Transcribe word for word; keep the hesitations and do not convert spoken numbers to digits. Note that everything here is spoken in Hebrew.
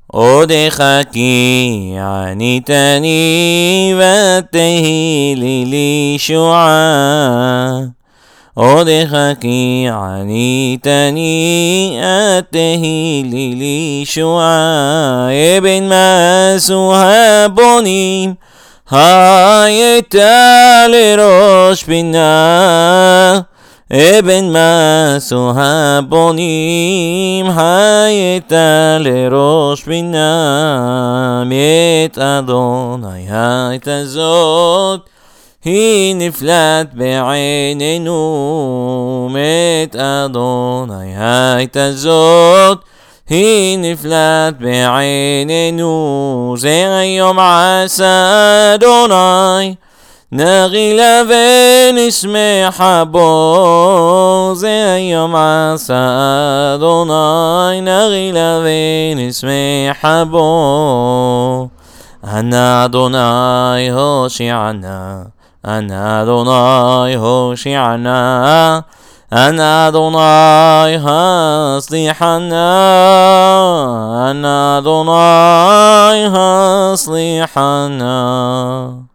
עודך כי עניתני ותהי לי לישועה. עודך כי עניתני תהי לי לישועה. אבן מעשו הבונים הייתה לראש פינה. אבן מעשו הבונים הייתה לראש פינה. מאת אדוני הייתה זאת היא נפלאת בעינינו. מאת אדוני הייתה זאת היא נפלאת בעינינו. זה היום עשה אדוני נגילה ונשמחה בו. זה היום עשה אדוני נגילה ונשמחה בו. אנא אדוני הושיענה. אנא אדוני הושיענה. אנא אדוני הסליחנה. אנא אדוני הסליחנה.